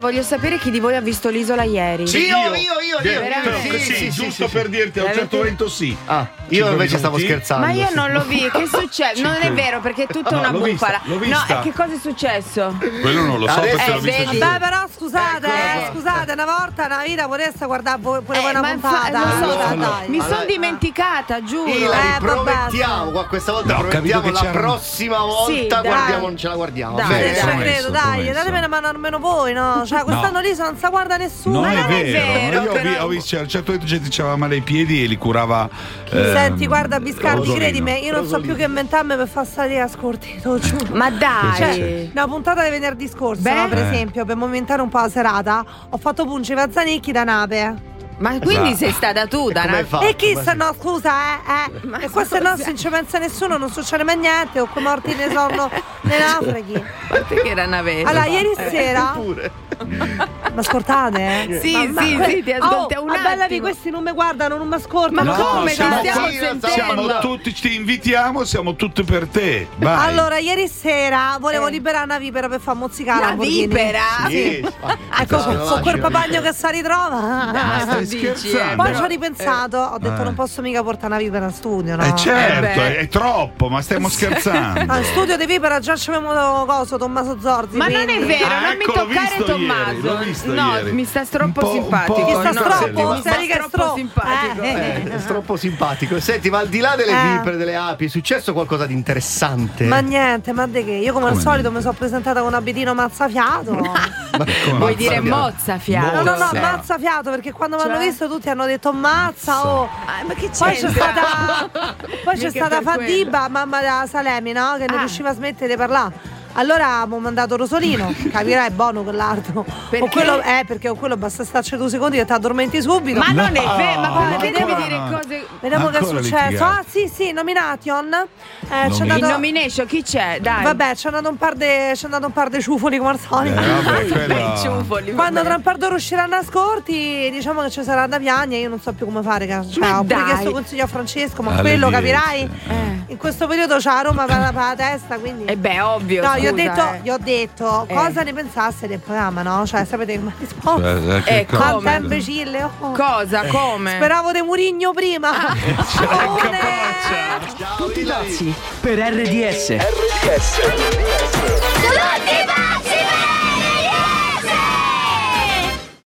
voglio sapere chi di voi ha visto l'Isola ieri. Sì, io. Sì, giusto per dirti, a un certo momento sì. Io invece stavo scherzando. Ma io non lo vi, che è successo? Non è vero, perché è tutta una bufala. L'ho vista. No, che cosa è successo? Quello non lo so perché l'ho visto. Vabbè, però scusate, una volta una vita vorreste guardare pure voi una puntata. Mi sono dimenticata, giuro. Promettiamo, questa volta promettiamo, la prossima volta non ce la guardiamo. Dai, credo, datemi una mano almeno voi, no? Cioè, quest'anno lì non si guarda nessuno. Non ma è non vero. Io ho visto, a un certo punto gente c'aveva male ai piedi e li curava. Senti, guarda, Biscardi, credimi, io non so più che inventarmi per far salire a scorti, te lo giuro. Ma dai, cioè, una puntata di venerdì scorso, no, per esempio, per movimentare un po' la serata, ho fatto punci Vazzanicchi da Nape. Ma quindi sei stata tu, Dana? E chi se no, scusa, e questo no, se non ci pensa nessuno, non succede mai niente, o come morti ne sono nell'Africa. A parte che era navetta. Allora, ieri sera. Ma ascoltate? Sì, ti ascolta un attimo. Bellavi, questi non mi guardano, non mi ascoltano. Ma come? Siamo tutti, ti invitiamo, siamo tutti per te. Vai. Allora, ieri sera volevo liberare una vipera per far mozzicare la vipera? Sì. Ecco, con quel papagno che si ritrova. Poi ci ho ripensato, ho detto non posso mica portare una vipera in studio, no? Certo, è troppo, ma stiamo scherzando. In studio di vipera già c'avevamo Tommaso Zorzi. Ma non è vero, non mi toccare Tommaso. No, mi sta troppo simpatico. Chi sta troppo? Troppo simpatico. È troppo simpatico. Senti, ma al di là delle vipere, delle api, è successo qualcosa di interessante? Ma niente, ma di che? Io come al solito mi sono presentata con un abitino mazzafiato. Vuoi dire mozzafiato? No, mazzafiato, perché quando mi hanno visto tutti hanno detto mazza, ma che c'è? Poi c'è stata Fadiba, mamma da Salemi, no? Che non riusciva a smettere di parlare. Allora abbiamo mandato Rosolino, capirai, buono quell'altro. Perché? Perché con quello basta starci 2 secondi che ti addormenti subito. Ma non è vero, ma come devi dire cose. Vediamo che è successo. Sì, nomination. In nomination chi c'è? Dai. Vabbè, c'è andato un par di ciufoli come al solito. Ciufoli. Quando tra un par d'ore usciranno a scorti, diciamo che ci sarà da piangere, io non so più come fare. Cioè, ho pure chiesto consiglio a Francesco, ma quello capirai. In questo periodo c'ha la Roma per la testa, quindi. Ovvio. No, gli ho detto cosa ne pensaste del programma, no? Cioè, sapete che mi ha risposto? Quanta imbecille. Cosa? Come? Speravo di Murigno prima. Tutti pazzi per RDS.